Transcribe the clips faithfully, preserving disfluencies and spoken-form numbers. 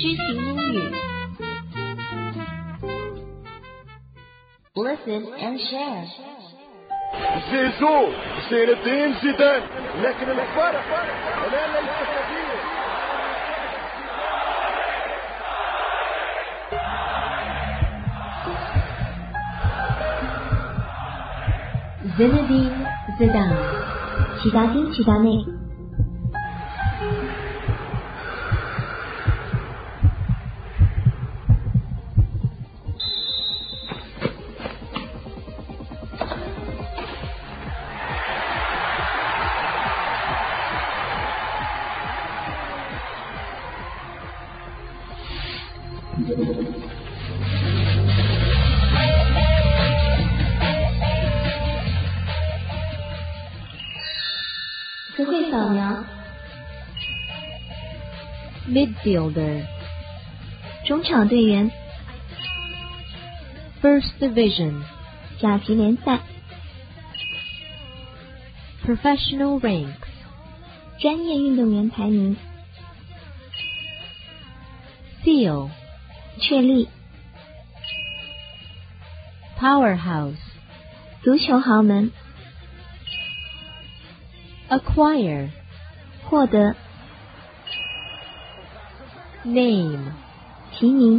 知行英语 Listen and share. زيزو زين الدين زيدان لكن الفرق لا ليس كبير. Zinedine Zidane 齐达丁齐达内词汇扫描 Midfielder 中场队员 First Division 甲级联赛 Professional Ranks 专业运动员排名 Seal 确立 Powerhouse 足球豪门 Acquire 获得 Name 提名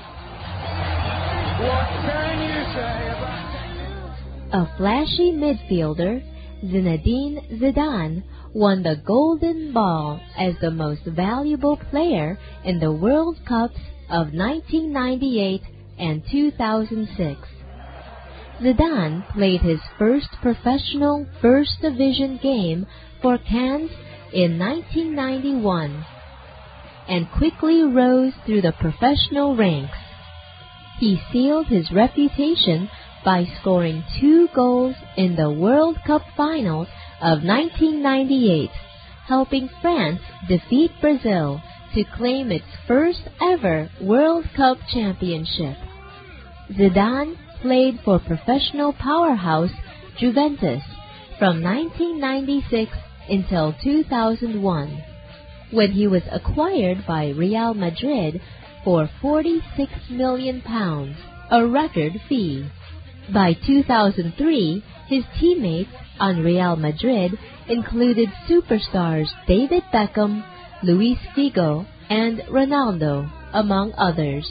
A flashy midfielder, Zinedine Zidane won the Golden Ball as the most valuable player in the World Cups of nineteen ninety-eight and two thousand six. Zidane played his first professional First Division game for Cannes in nineteen ninety-one and quickly rose through the professional ranks. He sealed his reputation by scoring two goals in the World Cup finals of nineteen ninety-eight, helping France defeat Brazil to claim its first ever World Cup championship. Zidane played for professional powerhouse Juventus from nineteen ninety-six until two thousand one, when he was acquired by Real Madrid for forty-six million pounds, a record fee. By two thousand three, his teammates on Real Madrid included superstars David Beckham, Luis Figo, and Ronaldo, among others.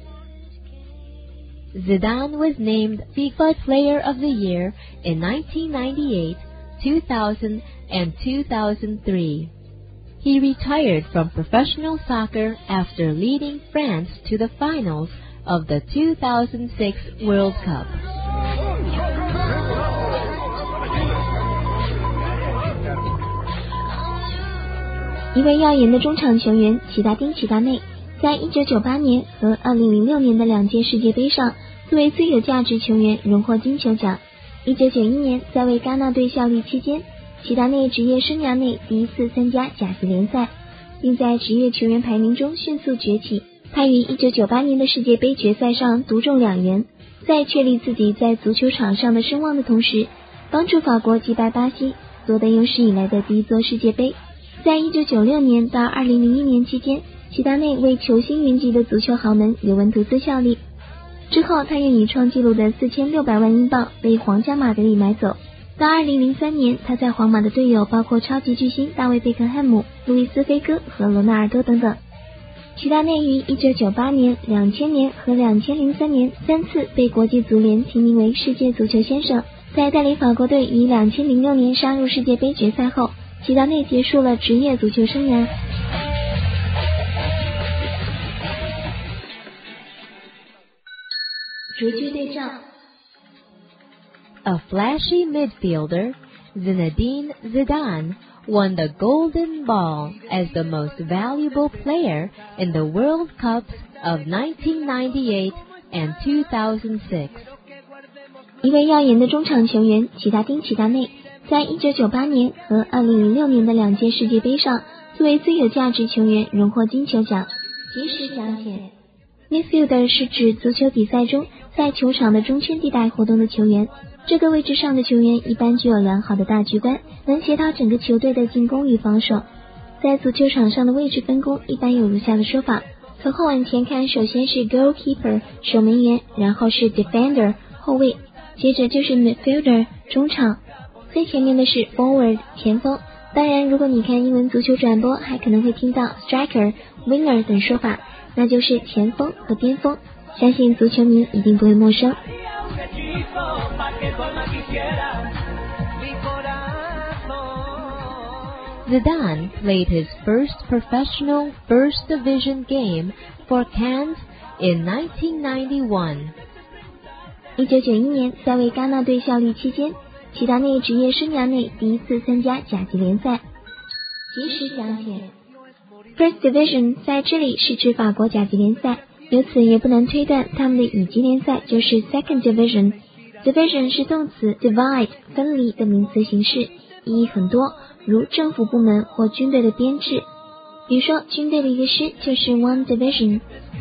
Zidane was named FIFA Player of the Year in nineteen ninety-eight, two thousand, and two thousand three. He retired from professional soccer after leading France to the finals of the two thousand six World Cup. 一位耀眼的中场球员齐达丁齐达内，在一九九八年和二零零六年的两届世界杯上，作为最有价值球员荣获金球奖。一九九一年，在为戛纳队效力期间，齐达内职业生涯内第一次参加甲级联赛，并在职业球员排名中迅速崛起。他于一九九八年的世界杯决赛上独中两元，在确立自己在足球场上的声望的同时，帮助法国击败巴西，夺得有史以来的第一座世界杯。在一九九六年到二零零一年期间，齐达内为球星云集的足球豪门尤文图斯效力。之后，他又以创纪录的四千六百万英镑被皇家马德里买走。到二零零三年，他在皇马的队友包括超级巨星大卫贝克汉姆、路易斯菲戈和罗纳尔多等等。齐达内于一九九八年、两千年和两千零三年三次被国际足联提名为世界足球先生。在带领法国队于两千零六年杀入世界杯决赛后，齐达内结束了职业足球生涯。逐句对照 A flashy midfielder, Zinedine Zidane won the Golden Ball as the most valuable player in the World Cups of nineteen ninety-eight and two thousand six. 一位耀眼的中场球员齐达丁齐达内，在一九九八年和二零零六年的两届世界杯上，作为最有价值球员荣获金球奖。及时讲解 Midfielder 是指足球比赛中在球场的中圈地带活动的球员，这个位置上的球员一般具有良好的大局观，能协调整个球队的进攻与防守。在足球场上的位置分工一般有如下的说法： 从后往前看，首先是 goalkeeper 守门员，然后是 defender 后卫，接着就是 midfielder 中场，最前面的是 forward 前锋。当然如果你看英文足球转播，还可能会听到 striker winger 等说法，那就是前锋和边锋，相信足球迷一定不会陌生。 Zidane played his first professional First Division game for Caen in nineteen ninety-one. 一九九一年，在为戛纳队效力期间，齐达内职业生涯内第一次参加甲级联赛。及时讲解 First Division 在这里是指法国甲级联赛，由此也不难推断他们的乙级联赛就是 Second Division。 Division 是动词 divide 分离的名词形式，意义很多，如政府部门或军队的编制。比如说军队的一个师就是 one division。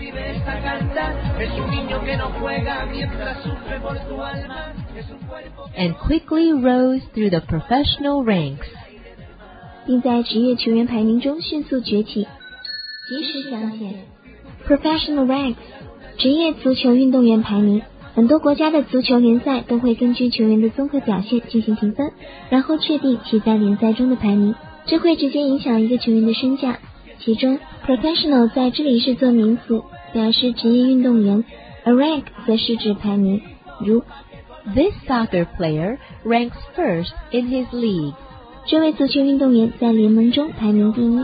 And quickly rose through the professional ranks. 并在职业球员排名中迅速崛起。及时讲解 Professional ranks 职业足球运动员排名。很多国家的足球联赛都会根据球员的综合表现进行评分，然后确定其在联赛中的排名，这会直接影响一个球员的身价。其中 professional 在这里是做名词，表示职业运动员，而 rank 则是指排名，如 This soccer player ranks first in his league. 这位足球运动员在联盟中排名第一。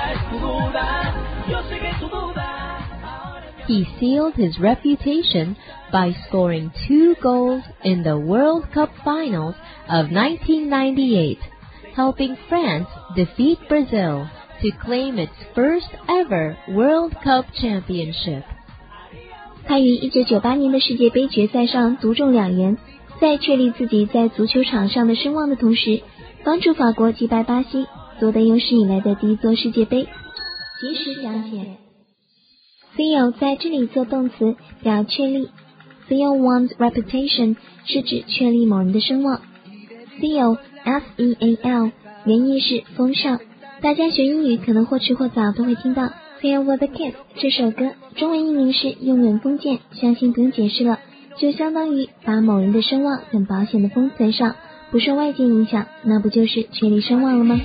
He sealed his reputation by scoring two goals in the World Cup finals of nineteen ninety-eight, helping France defeat Brazil to claim its first ever World Cup championship. 他于一九九八年的世界杯决赛上独中两元，在确立自己在足球场上的声望的同时，帮助法国击败巴西，夺得有史以来的第一座世界杯。及时讲解 seal 在这里做动词，表确立。Seal one's reputation 是指确立某人的声望。Seal S E A L 原意是封上，大家学英语可能或迟或早都会听到 Seal with a Kiss 这首歌，中文译名是用吻封建，相信不用解释了，就相当于把某人的声望很保险的封存上，不受外界影响，那不就是确立声望了吗？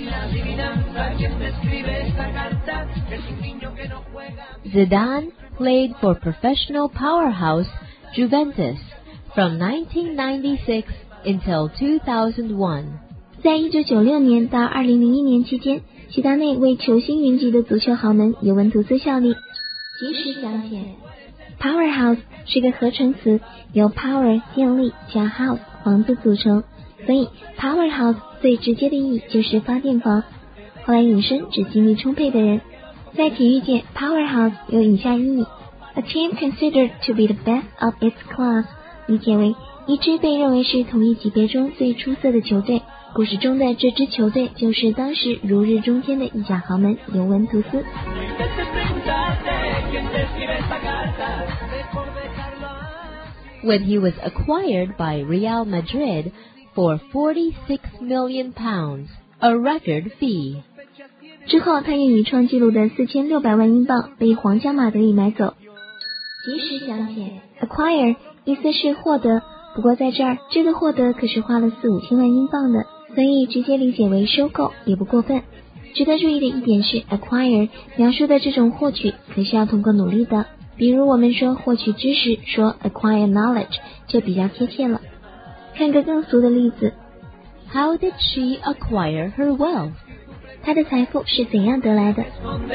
Zidane played for professional powerhouse Juventus from nineteen ninety-six until two thousand one. 在一九九六年到二零零一年期间，齐达内为球星云集的足球豪门尤文图斯效力。及时讲解 Powerhouse 是个合成词，由 power 电力加 house 房子组成，所以 Powerhouse 最直接的意义就是发电房，后来引申指精力充沛的人。在体育界 Powerhouse 有以下意义 A team considered to be the best of its class 理解为一支被认为是同一级别中最出色的球队，故事中的这支球队就是当时如日中天的意甲豪门尤文图斯。 When he was acquired by Real Madrid for forty-six million pounds, a record fee. 之后他又以创纪录的四千六百万英镑被皇家马德里买走。及时讲解 acquire 意思是获得，不过在这儿这个获得可是花了四五千万英镑的，所以直接理解为收购也不过分。值得注意的一点是 acquire 描述的这种获取可是要通过努力的，比如我们说获取知识，说 acquire knowledge 就比较贴切了。看个更俗的例子 How did she acquire her wealth? 他的财富是怎样得来的？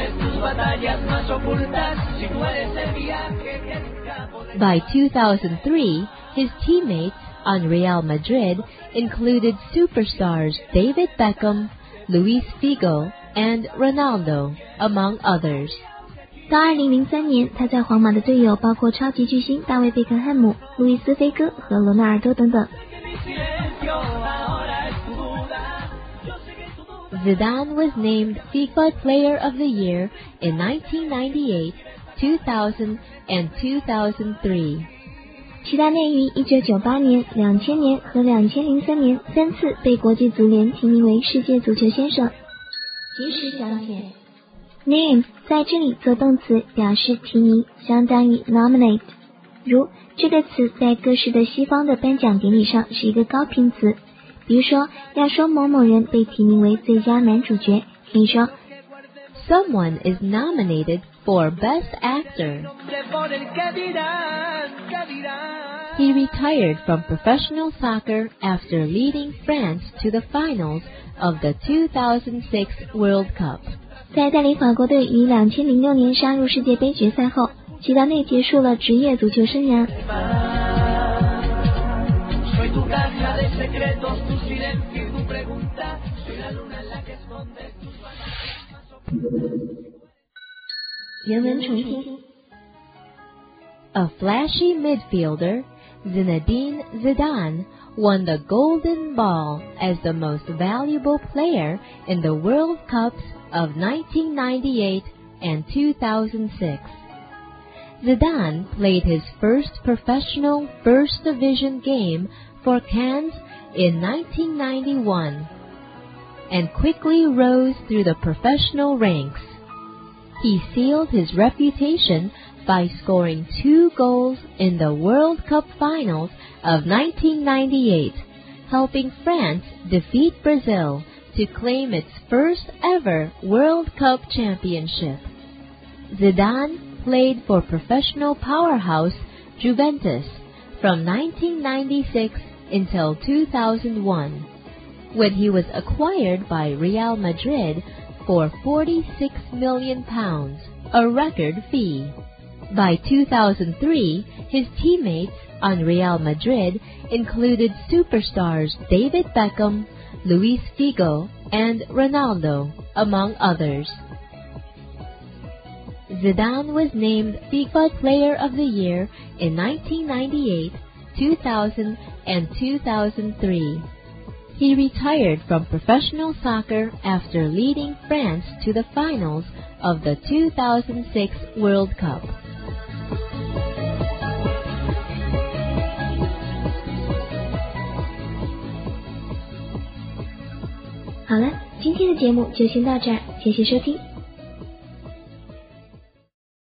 By two thousand three, his teammates on Real Madrid included superstars David Beckham, Luis Figo, and Ronaldo, among others. 到二零零三年，他在皇马的队友包括超级巨星大卫贝克汉姆、路易斯菲戈和罗纳尔多等等。 Zidane was named FIFA Player of the Year in nineteen ninety-eight, two thousand, and two thousand three. 齐达内于一九九八年、两千年和两千零三年三次被国际足联提名为世界足球先生。及时讲解 Name 在这里做动词表示提名，相当于 nominate。如这个词在各式的西方的颁奖典礼上是一个高频词，比如说要说某某人被提名为最佳男主角，可以说 Someone is nominated for Best Actor. He retired from professional soccer after leading France to the finals of the two thousand six World Cup. 在带领法国队于两千零六年杀入世界杯决赛后，齐达内结束了职业足球生涯。原文重听。 A flashy midfielder, Zinedine Zidane won the Golden Ball as the most valuable player in the World Cups of nineteen ninety-eight and two thousand six. Zidane played his first professional First Division game for Cannes in nineteen ninety-one and quickly rose through the professional ranks. He sealed his reputation by scoring two goals in the World Cup finals of nineteen ninety-eight, helping France defeat Brazil to claim its first ever World Cup championship. Zidane played for professional powerhouse Juventus from nineteen ninety-six until two thousand one, when he was acquired by Real Madrid for forty-six million pounds, a record fee. By two thousand three, his teammates on Real Madrid included superstars David Beckham, Luis Figo, and Ronaldo, among others. Zidane was named FIFA Player of the Year in nineteen ninety-eight, two thousand, and two thousand three. He retired from professional soccer after leading France to the finals of the two thousand six World Cup. 好了，今天的节目就先到这儿，谢谢收听。